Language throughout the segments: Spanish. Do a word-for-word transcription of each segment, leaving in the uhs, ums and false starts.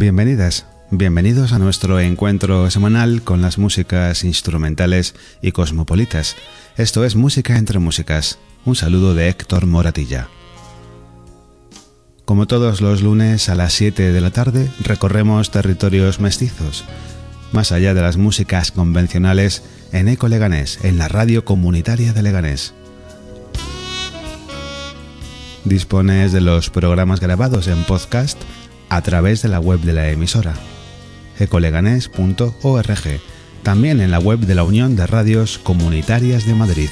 Bienvenidas, bienvenidos a nuestro encuentro semanal con las músicas instrumentales y cosmopolitas. Esto es Música entre Músicas. Un saludo de Héctor Moratilla. Como todos los lunes a las siete de la tarde, recorremos territorios mestizos, más allá de las músicas convencionales, en Eco Leganés, en la radio comunitaria de Leganés. Dispones de los programas grabados en podcast a través de la web de la emisora, ecoleganés punto org, también en la web de la Unión de Radios Comunitarias de Madrid.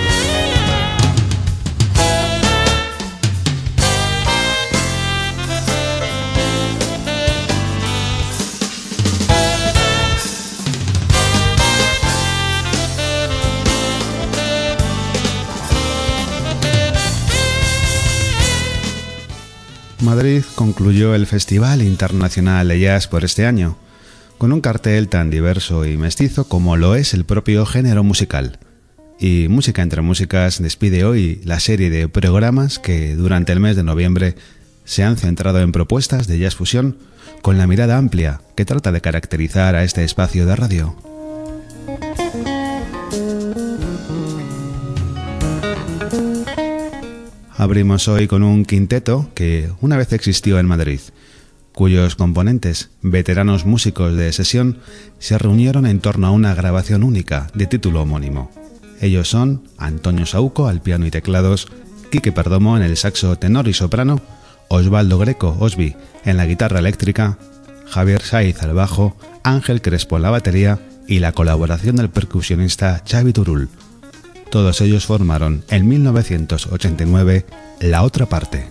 Madrid concluyó el Festival Internacional de Jazz por este año, con un cartel tan diverso y mestizo como lo es el propio género musical. Y Música entre Músicas despide hoy la serie de programas que durante el mes de noviembre se han centrado en propuestas de jazz fusión con la mirada amplia que trata de caracterizar a este espacio de radio. Abrimos hoy con un quinteto que una vez existió en Madrid, cuyos componentes, veteranos músicos de sesión, se reunieron en torno a una grabación única de título homónimo. Ellos son Antonio Saúco al piano y teclados, Quique Perdomo en el saxo tenor y soprano, Osvaldo Greco Osby en la guitarra eléctrica, Javier Saiz al bajo, Ángel Crespo en la batería y la colaboración del percusionista Xavi Turul. Todos ellos formaron en mil novecientos ochenta y nueve La Otra Parte.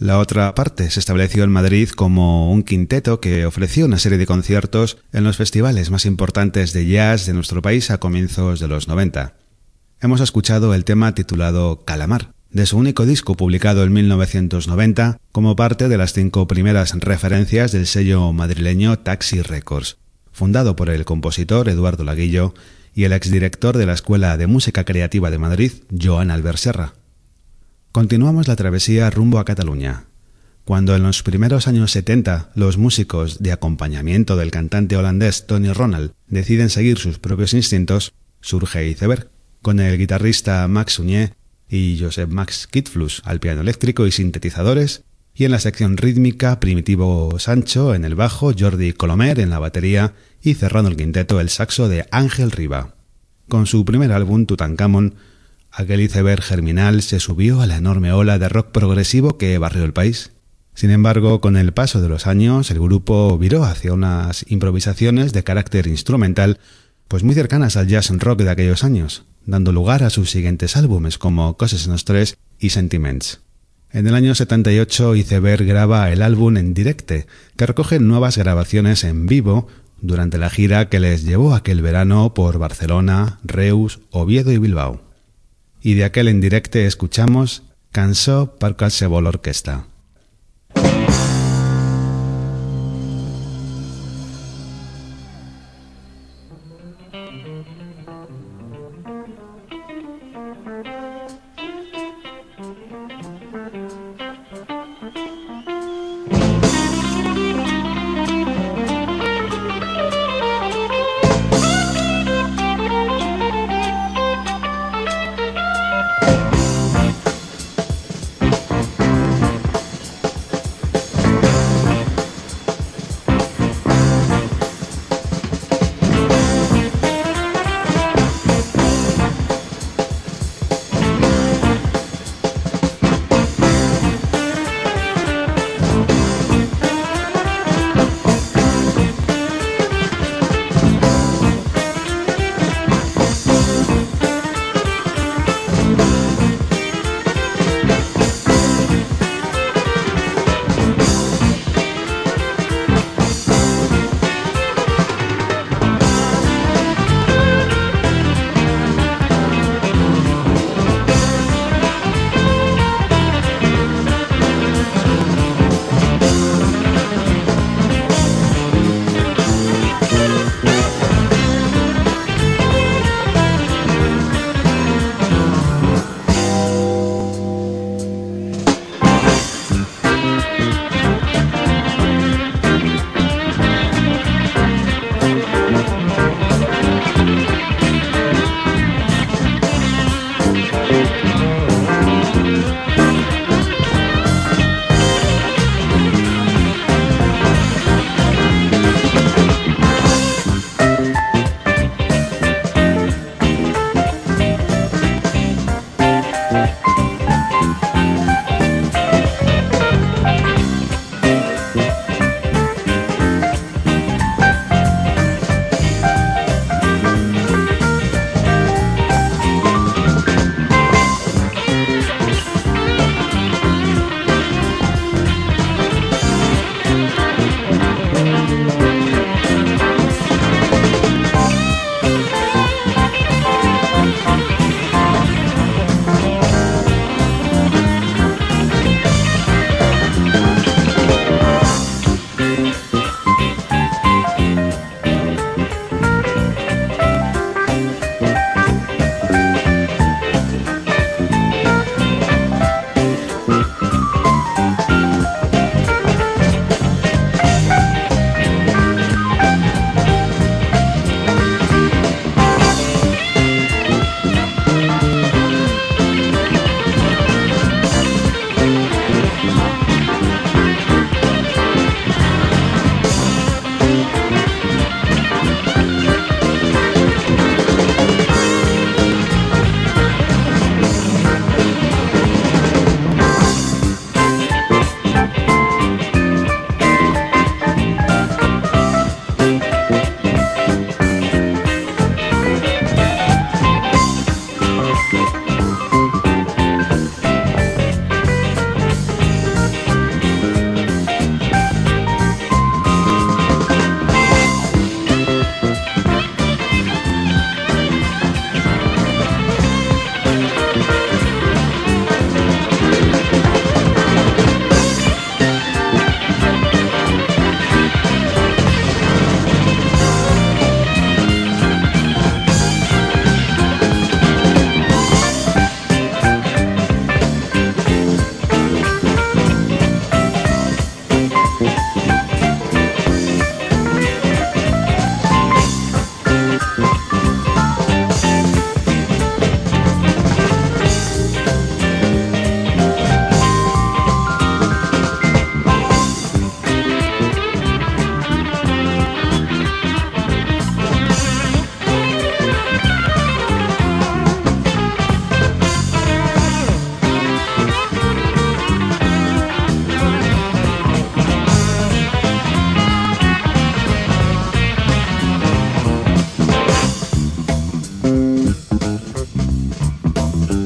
La otra parte se estableció en Madrid como un quinteto que ofreció una serie de conciertos en los festivales más importantes de jazz de nuestro país a comienzos de los noventa. Hemos escuchado el tema titulado Calamar, de su único disco publicado en mil novecientos noventa como parte de las cinco primeras referencias del sello madrileño Taxi Records, fundado por el compositor Eduardo Laguillo y el exdirector de la Escuela de Música Creativa de Madrid, Joan Albert Serra. Continuamos la travesía rumbo a Cataluña. Cuando en los primeros años setenta los músicos de acompañamiento del cantante holandés Tony Ronald deciden seguir sus propios instintos, surge Iceberg, con el guitarrista Max Suñé y Josep Max Kitflus al piano eléctrico y sintetizadores, y en la sección rítmica Primitivo Sancho en el bajo, Jordi Colomer en la batería y cerrando el quinteto el saxo de Ángel Riba. Con su primer álbum, Tutankamón, aquel iceberg germinal se subió a la enorme ola de rock progresivo que barrió el país. Sin embargo, con el paso de los años, el grupo viró hacia unas improvisaciones de carácter instrumental, pues muy cercanas al jazz rock de aquellos años, dando lugar a sus siguientes álbumes como Coses Nostres y Sentiments. En el año setenta y ocho, Iceberg graba el álbum En Directe, que recoge nuevas grabaciones en vivo durante la gira que les llevó aquel verano por Barcelona, Reus, Oviedo y Bilbao. Y de aquel En Directe escuchamos Cançó per qualsevol orquesta.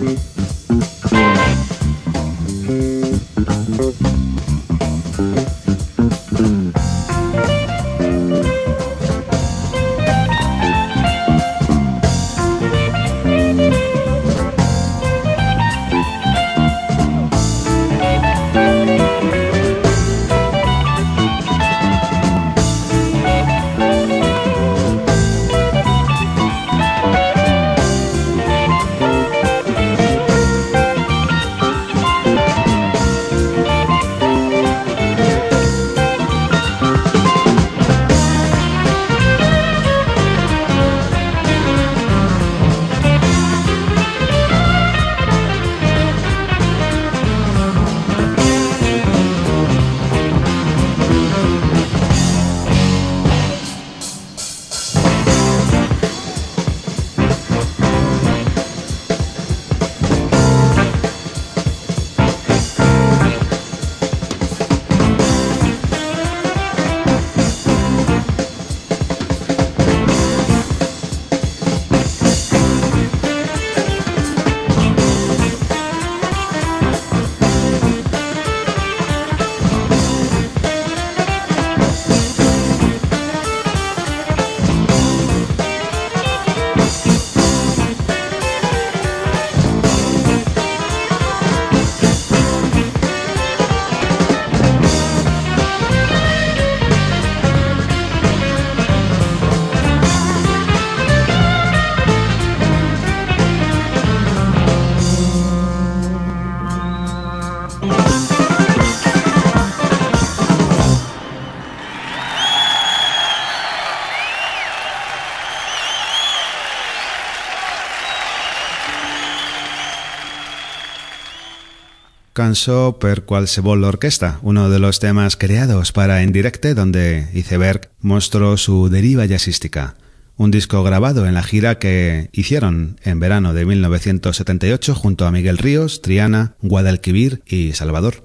Cançó per qualsevol orquesta, uno de los temas creados para En Directe, donde Iceberg mostró su deriva jazzística. Un disco grabado en la gira que hicieron en verano de mil novecientos setenta y ocho junto a Miguel Ríos, Triana, Guadalquivir y Salvador.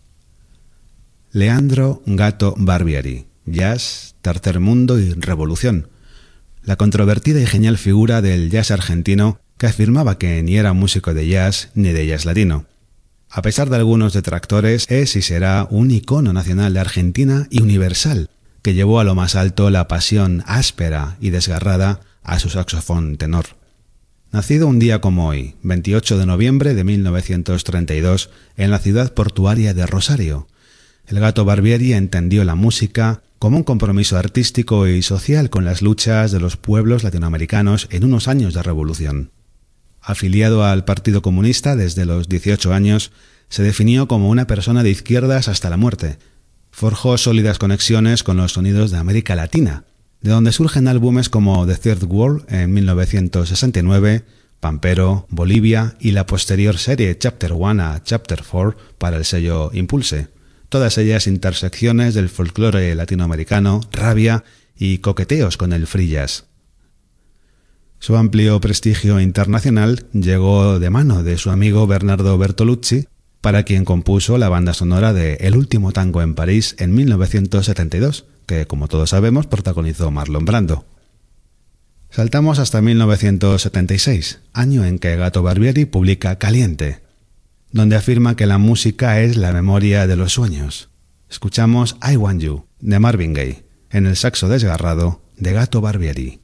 Leandro Gato Barbieri, jazz, tercer mundo y revolución. La controvertida y genial figura del jazz argentino que afirmaba que ni era músico de jazz ni de jazz latino. A pesar de algunos detractores, es y será un icono nacional de Argentina y universal, que llevó a lo más alto la pasión áspera y desgarrada a su saxofón tenor. Nacido un día como hoy, veintiocho de noviembre de mil novecientos treinta y dos, en la ciudad portuaria de Rosario, el Gato Barbieri entendió la música como un compromiso artístico y social con las luchas de los pueblos latinoamericanos en unos años de revolución. Afiliado al Partido Comunista desde los dieciocho años, se definió como una persona de izquierdas hasta la muerte. Forjó sólidas conexiones con los sonidos de América Latina, de donde surgen álbumes como The Third World en mil novecientos sesenta y nueve, Pampero, Bolivia y la posterior serie Chapter One a Chapter Four para el sello Impulse. Todas ellas intersecciones del folclore latinoamericano, rabia y coqueteos con el free jazz. Su amplio prestigio internacional llegó de mano de su amigo Bernardo Bertolucci, para quien compuso la banda sonora de El último tango en París en mil novecientos setenta y dos, que, como todos sabemos, protagonizó Marlon Brando. Saltamos hasta mil novecientos setenta y seis, año en que Gato Barbieri publica Caliente, donde afirma que la música es la memoria de los sueños. Escuchamos I Want You, de Marvin Gaye, en el saxo desgarrado de Gato Barbieri.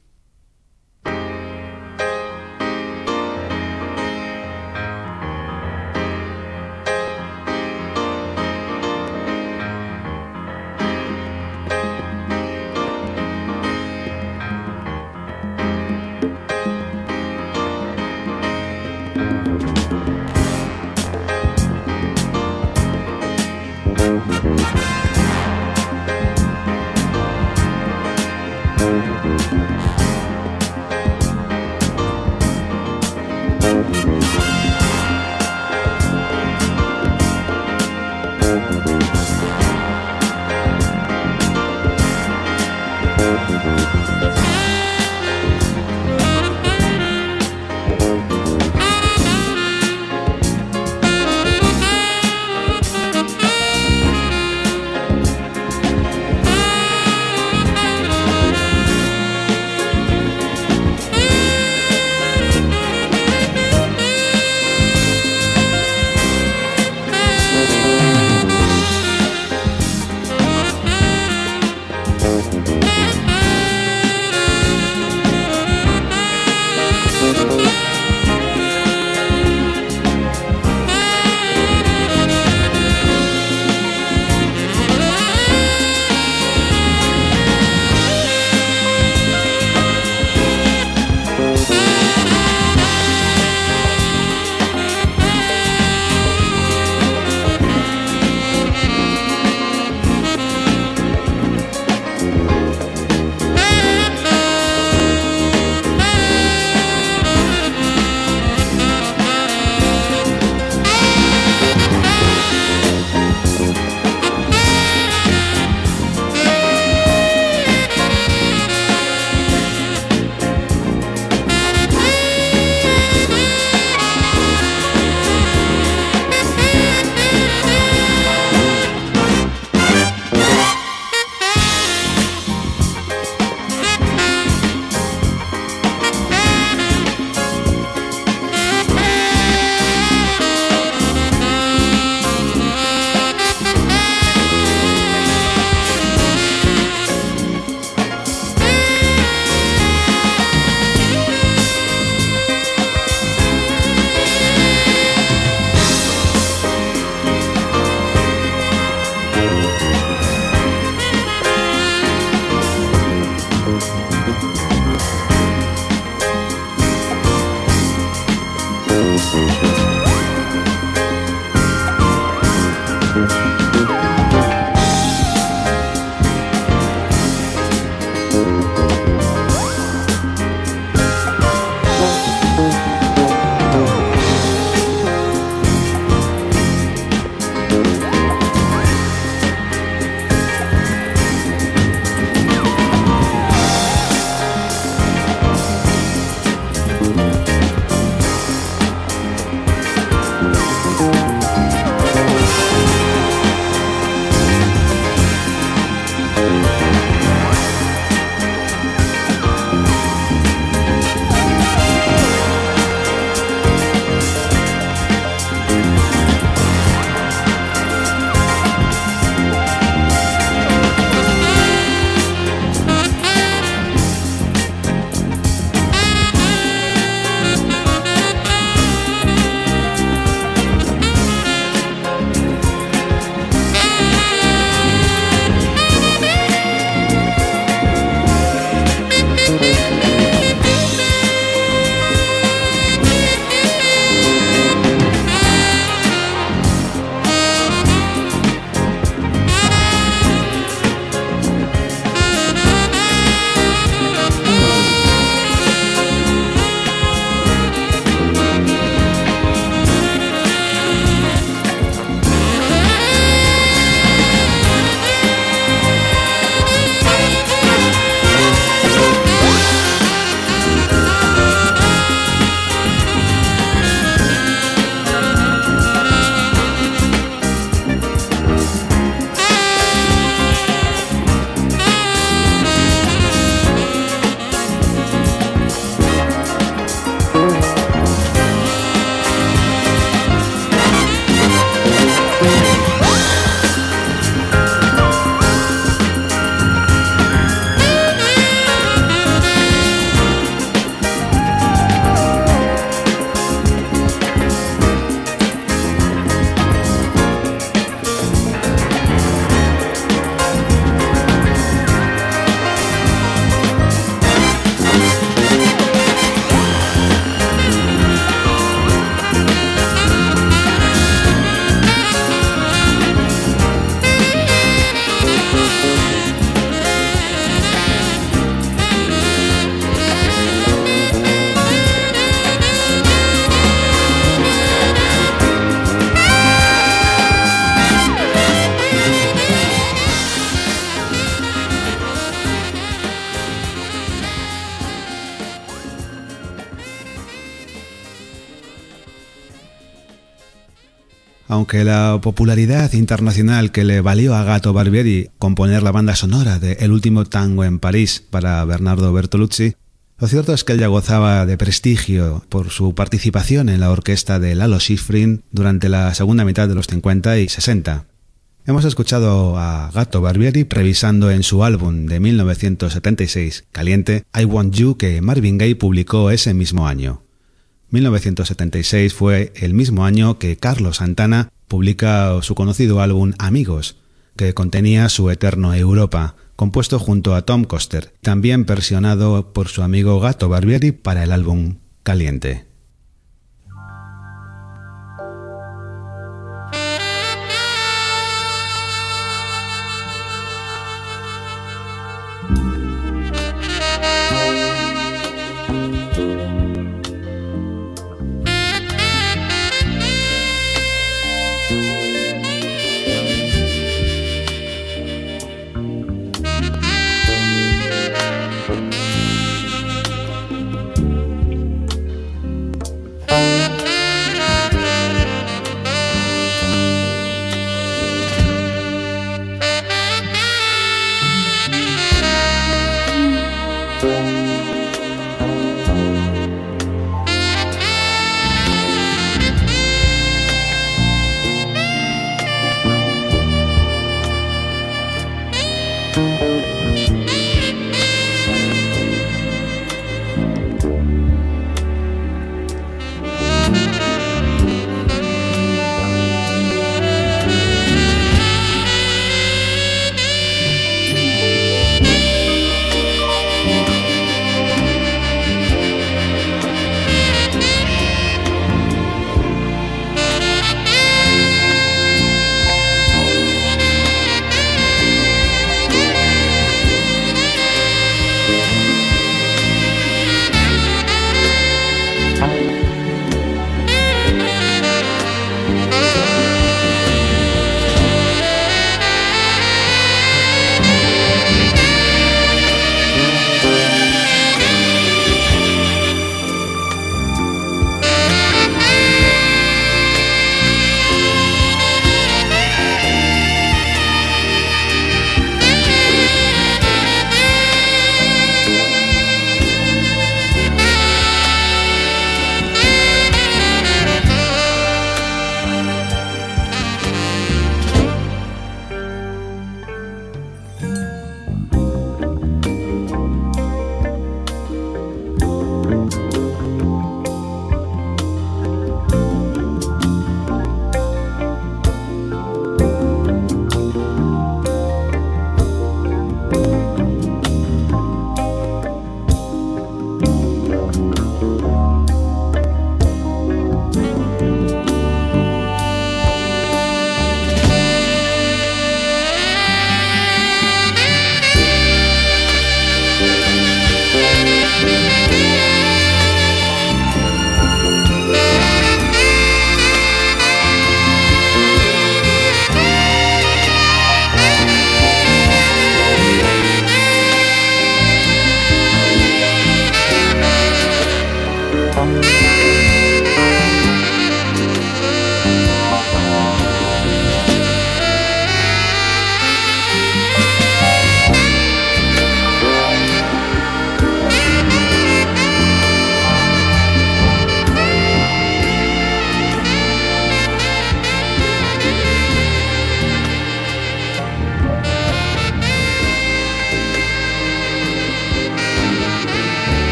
Aunque la popularidad internacional que le valió a Gato Barbieri componer la banda sonora de El último tango en París para Bernardo Bertolucci, lo cierto es que él ya gozaba de prestigio por su participación en la orquesta de Lalo Schifrin durante la segunda mitad de los cincuenta y sesenta. Hemos escuchado a Gato Barbieri revisando en su álbum de mil novecientos setenta y seis, Caliente, I Want You, que Marvin Gaye publicó ese mismo año. mil novecientos setenta y seis fue el mismo año que Carlos Santana publica su conocido álbum Amigos, que contenía su eterno Europa, compuesto junto a Tom Coster, también versionado por su amigo Gato Barbieri para el álbum Caliente.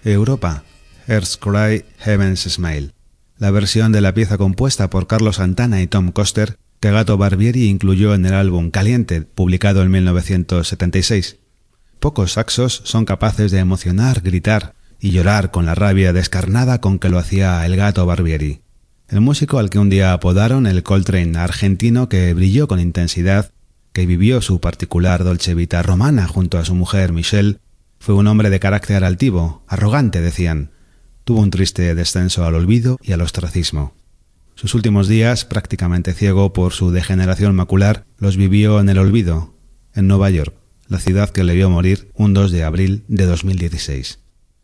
Europa, Earth's Cry, Heaven's Smile, la versión de la pieza compuesta por Carlos Santana y Tom Coster que Gato Barbieri incluyó en el álbum Caliente, publicado en mil novecientos setenta y seis. Pocos saxos son capaces de emocionar, gritar y llorar con la rabia descarnada con que lo hacía el Gato Barbieri, el músico al que un día apodaron el Coltrane argentino, que brilló con intensidad, que vivió su particular dolce vita romana junto a su mujer Michelle. Fue un hombre de carácter altivo, arrogante, decían. Tuvo un triste descenso al olvido y al ostracismo. Sus últimos días, prácticamente ciego por su degeneración macular, los vivió en el olvido, en Nueva York, la ciudad que le vio morir un dos de abril de dos mil dieciséis.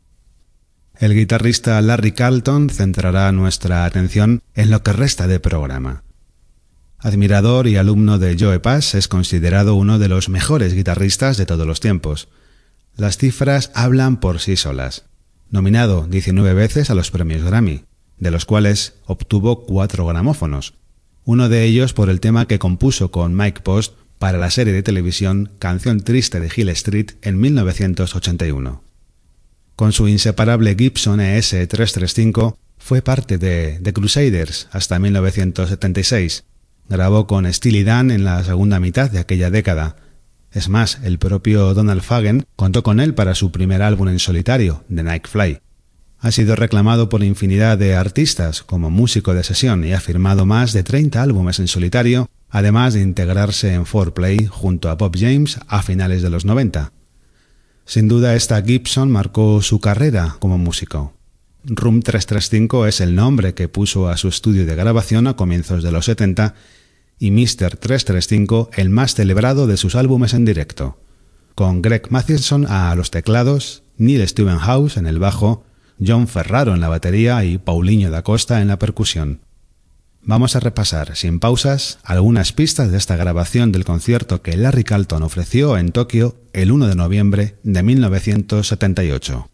El guitarrista Larry Carlton centrará nuestra atención en lo que resta de programa. Admirador y alumno de Joe Pass, es considerado uno de los mejores guitarristas de todos los tiempos. Las cifras hablan por sí solas. Nominado diecinueve veces a los premios Grammy, de los cuales obtuvo cuatro gramófonos, uno de ellos por el tema que compuso con Mike Post para la serie de televisión Canción Triste de Hill Street en mil novecientos ochenta y uno. Con su inseparable Gibson E S trescientos treinta y cinco fue parte de The Crusaders hasta mil novecientos setenta y seis. Grabó con Steely Dan en la segunda mitad de aquella década. Es más, el propio Donald Fagen contó con él para su primer álbum en solitario, The Night Fly. Ha sido reclamado por infinidad de artistas como músico de sesión y ha firmado más de treinta álbumes en solitario, además de integrarse en four play junto a Bob James a finales de los noventa. Sin duda, esta Gibson marcó su carrera como músico. Room trescientos treinta y cinco es el nombre que puso a su estudio de grabación a comienzos de los setenta y mister trescientos treinta y cinco el más celebrado de sus álbumes en directo, con Greg Mathieson a los teclados, Neil Stewart en el bajo, John Ferraro en la batería y Paulinho da Costa en la percusión. Vamos a repasar, sin pausas, algunas pistas de esta grabación del concierto que Larry Carlton ofreció en Tokio el uno de noviembre de mil novecientos setenta y ocho.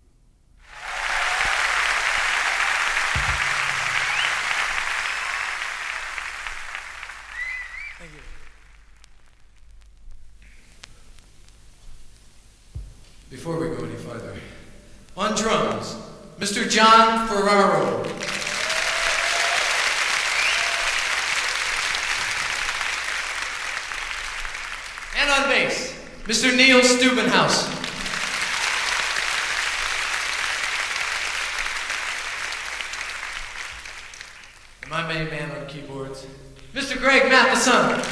Before we go any further, on drums, Mister John Ferraro. And on bass, Mister Neil Stubenhouse. And my main man on keyboards, Mister Greg Matheson.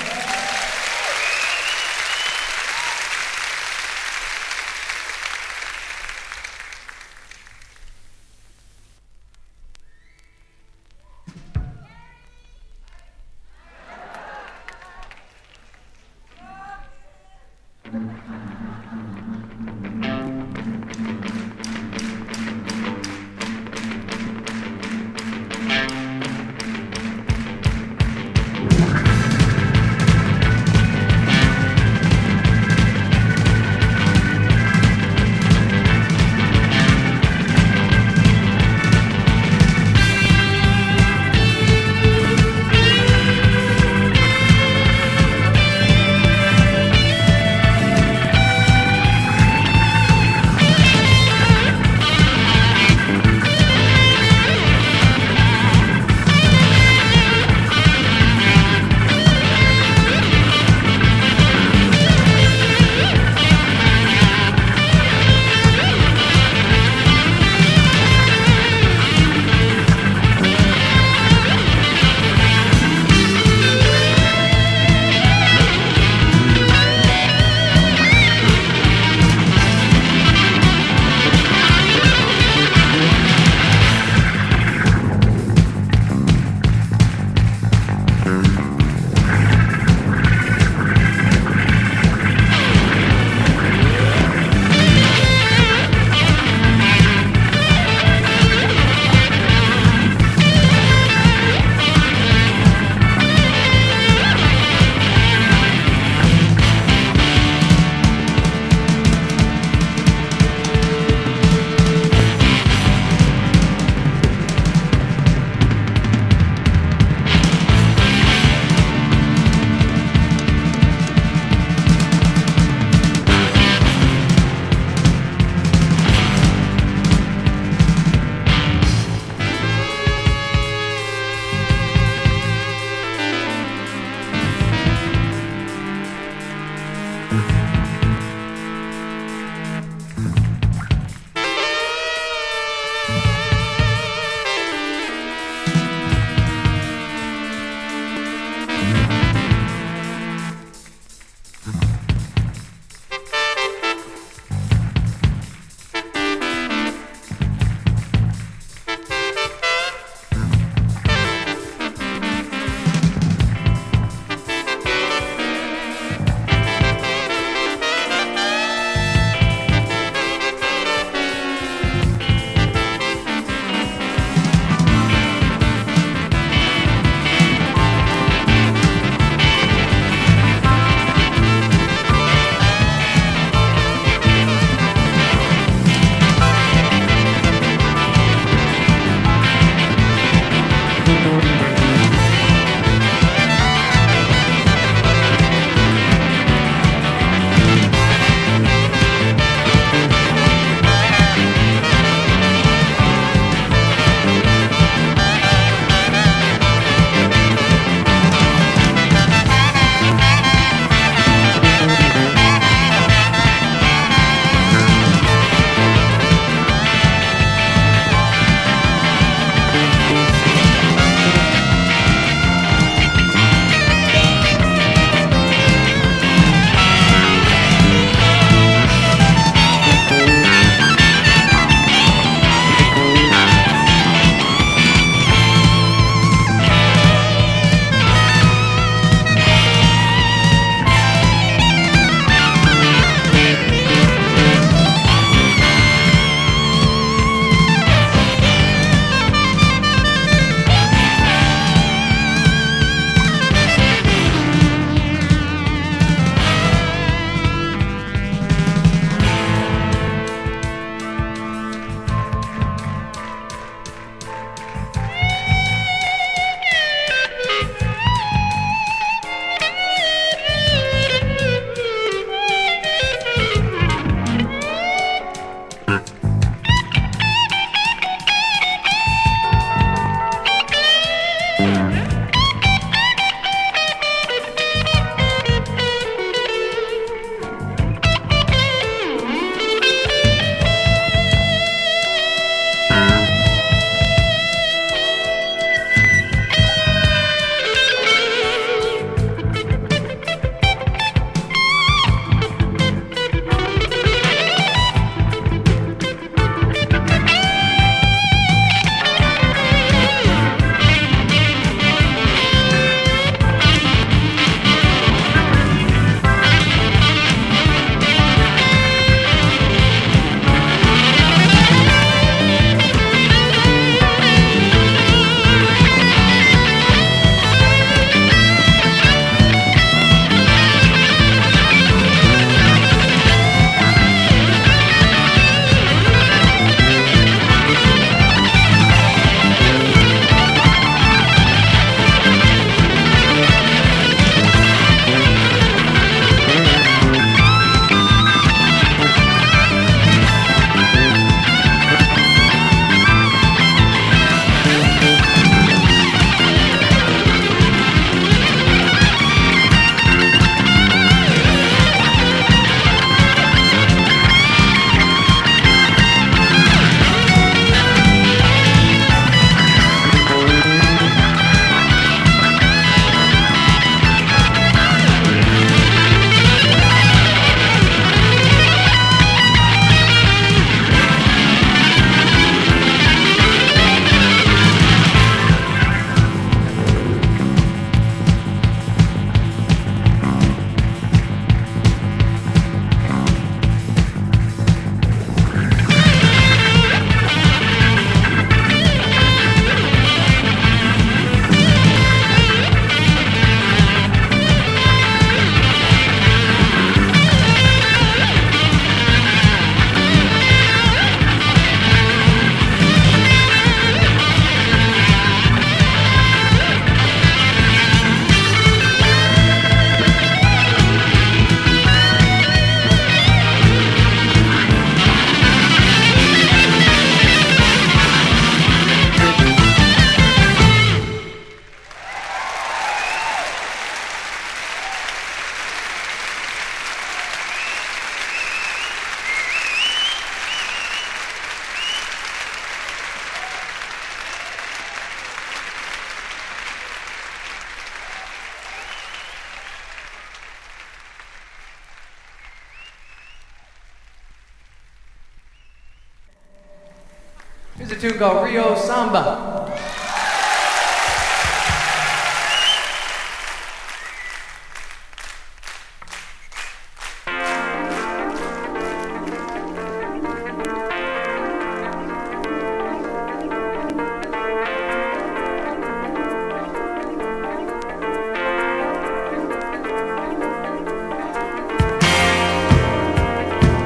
This is a tune called Rio Samba.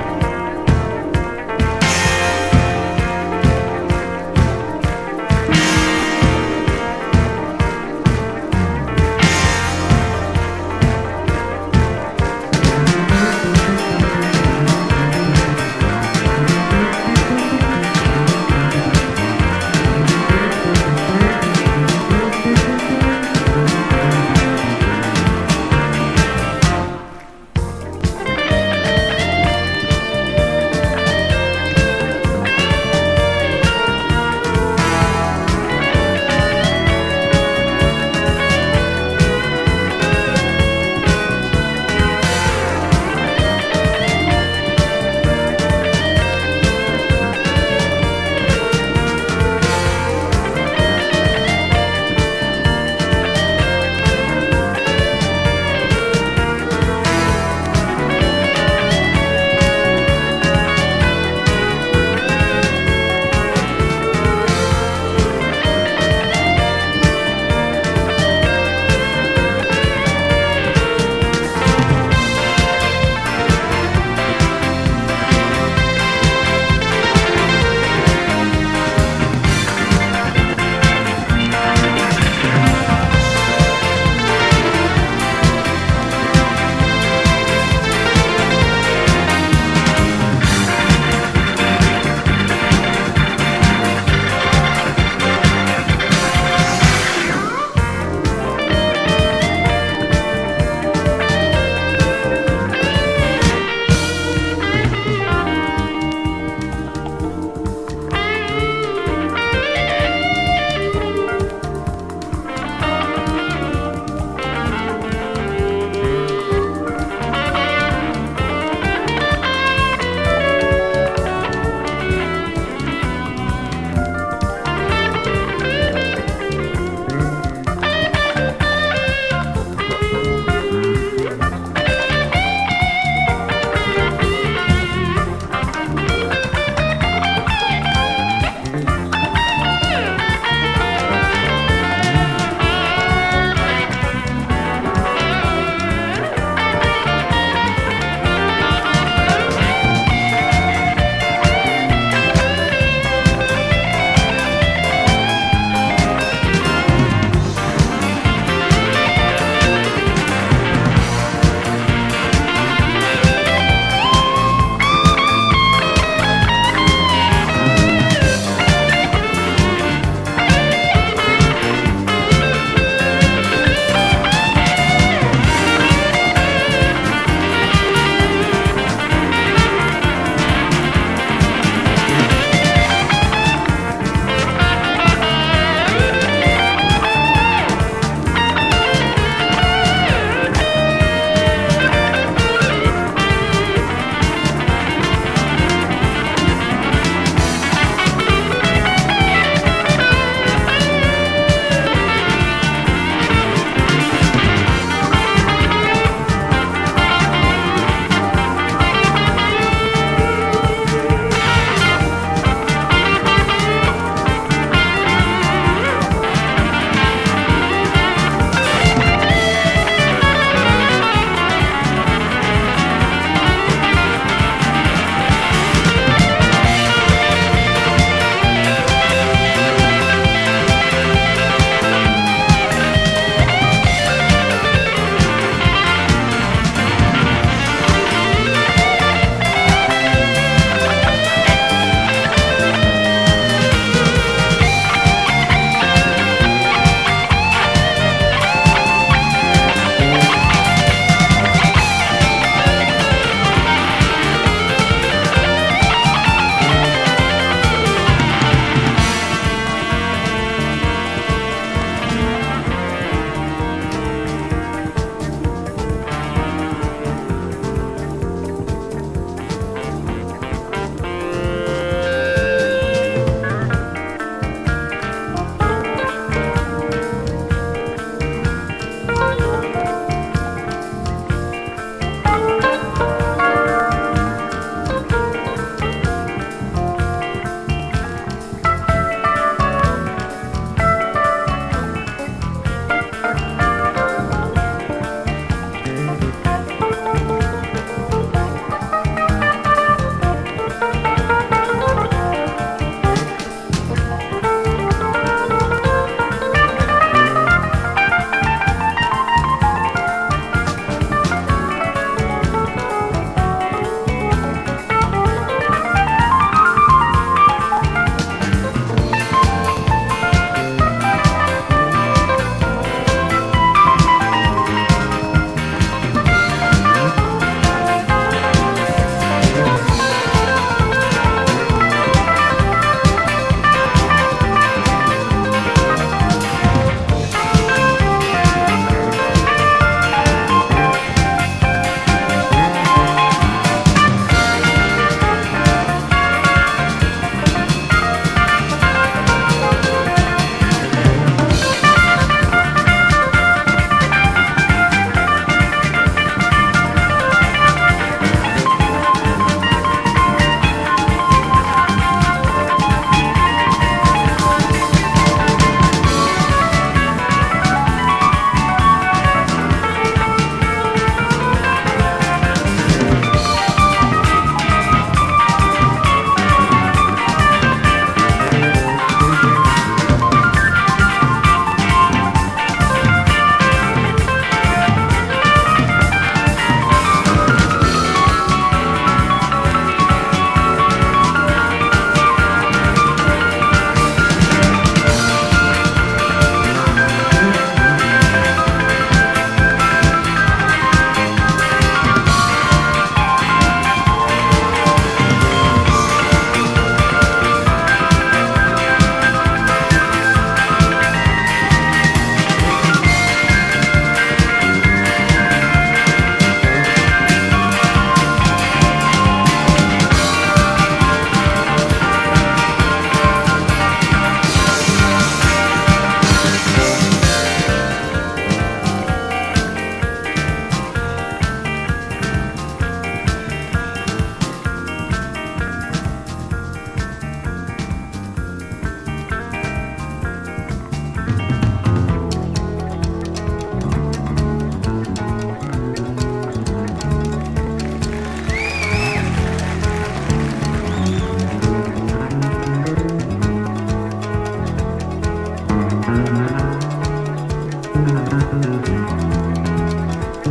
Thank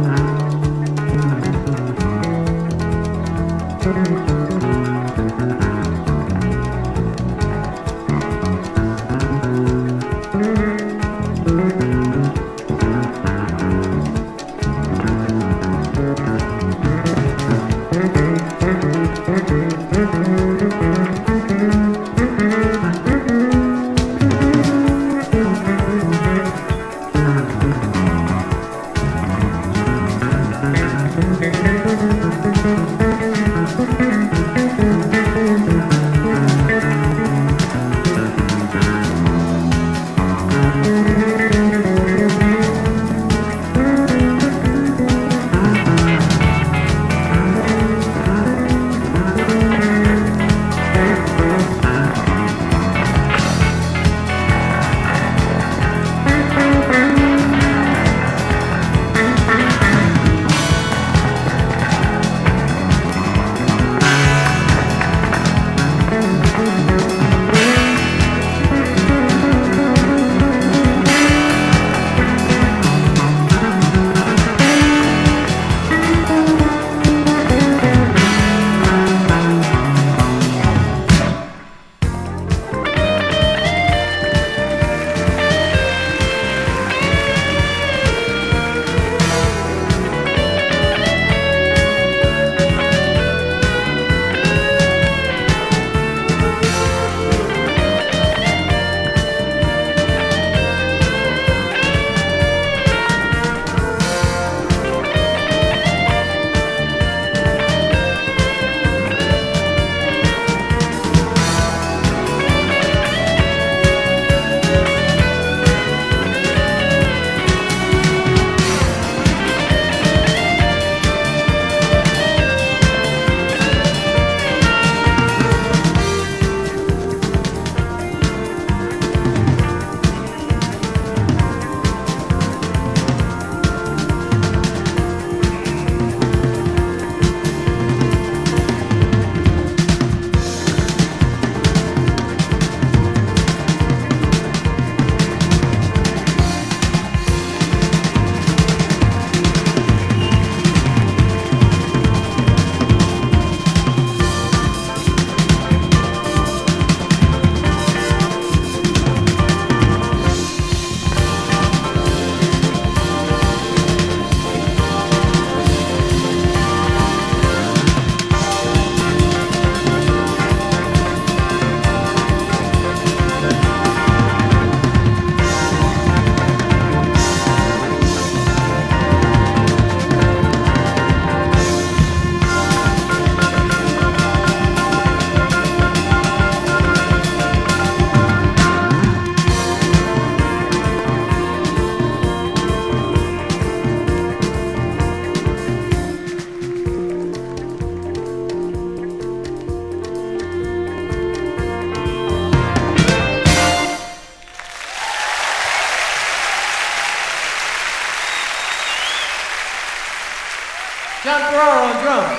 John Ferraro on drums.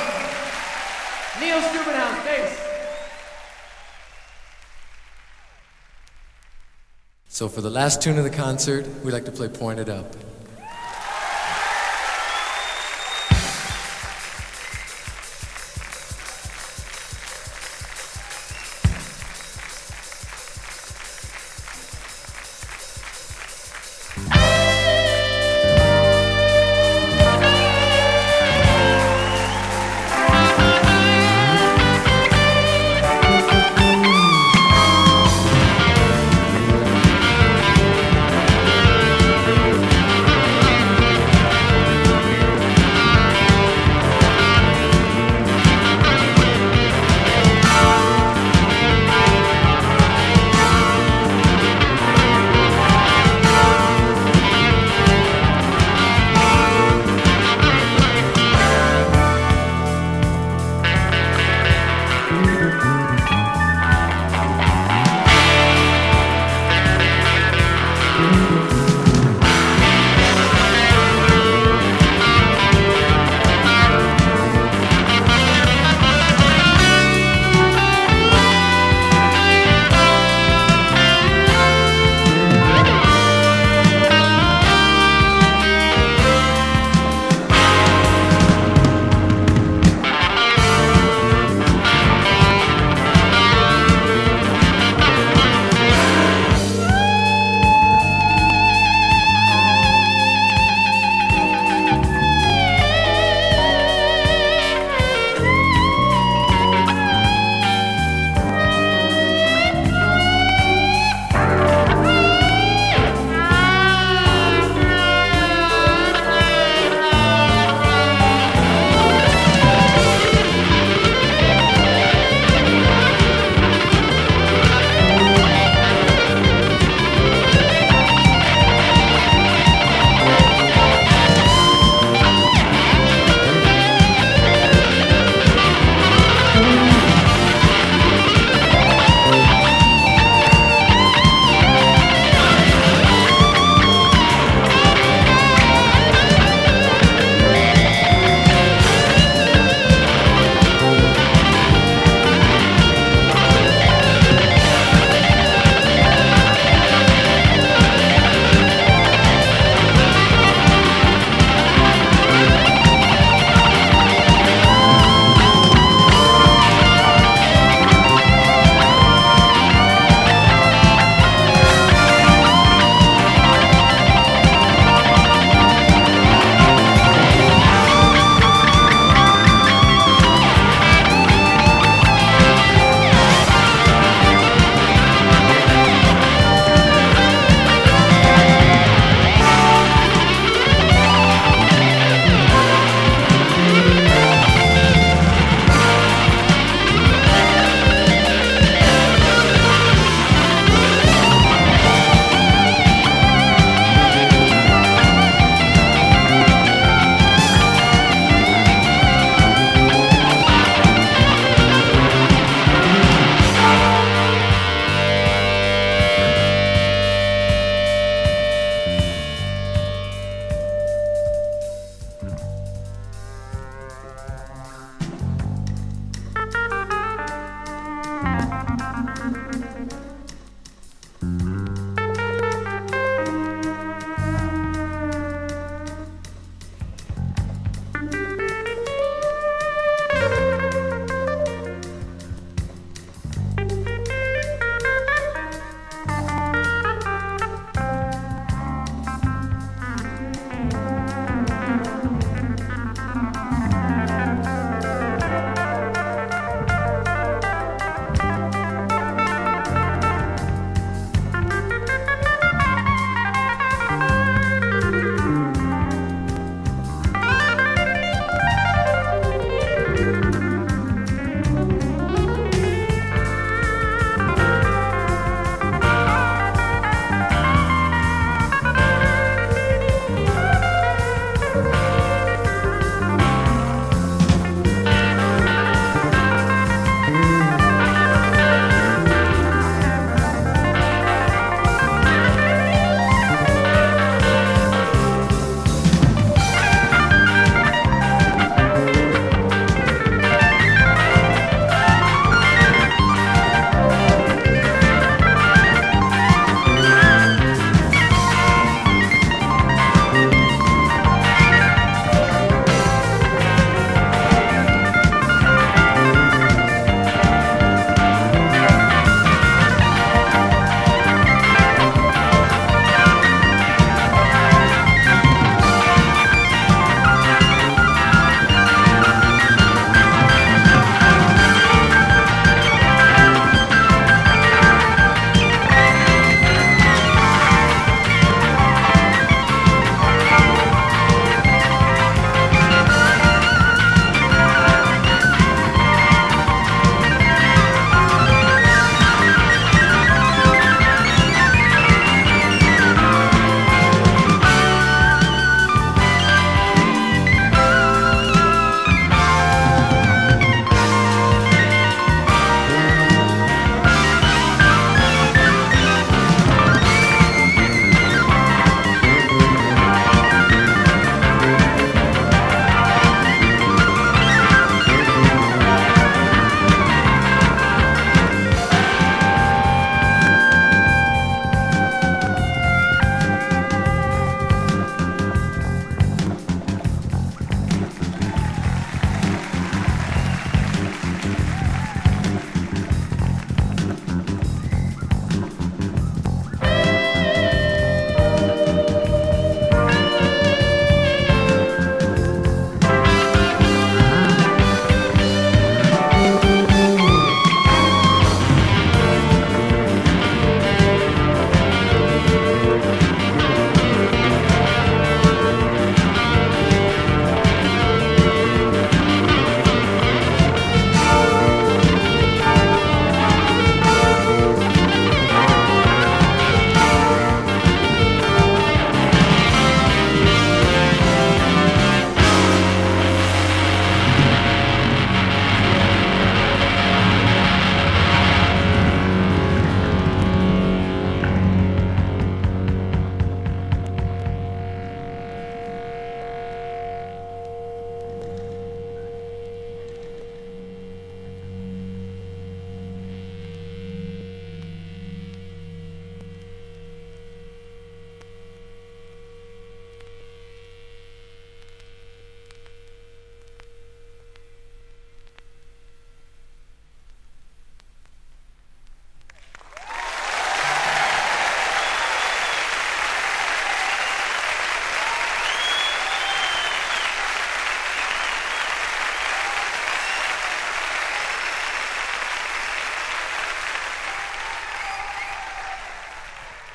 Neil Stubenhouse, bass. So for the last tune of the concert, we like to play Point It Up.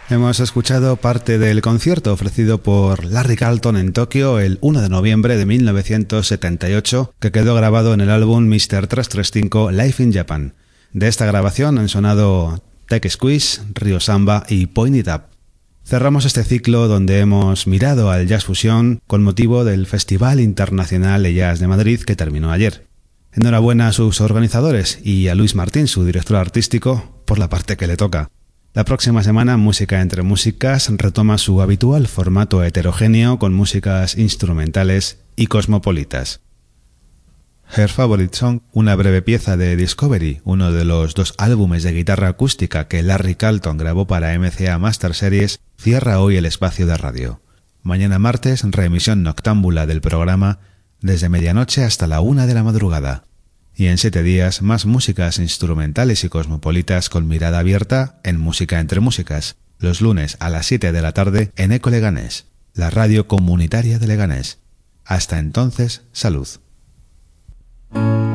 Hemos escuchado parte del concierto ofrecido por Larry Carlton en Tokio el uno de noviembre de mil novecientos setenta y ocho, que quedó grabado en el álbum mister trescientos treinta y cinco Live in Japan. De esta grabación han sonado Tech Squeeze, Ryo Samba y Point It Up. Cerramos este ciclo donde hemos mirado al jazz fusión con motivo del Festival Internacional de Jazz de Madrid que terminó ayer. Enhorabuena a sus organizadores y a Luis Martín, su director artístico, por la parte que le toca. La próxima semana Música entre Músicas retoma su habitual formato heterogéneo con músicas instrumentales y cosmopolitas. Her Favorite Song, una breve pieza de Discovery, uno de los dos álbumes de guitarra acústica que Larry Carlton grabó para M C A Master Series, cierra hoy el espacio de radio. Mañana martes, reemisión noctámbula del programa desde medianoche hasta la una de la madrugada. Y en siete días, más músicas instrumentales y cosmopolitas con mirada abierta en Música entre Músicas, los lunes a las siete de la tarde en Eco Leganés, la radio comunitaria de Leganés. Hasta entonces, salud.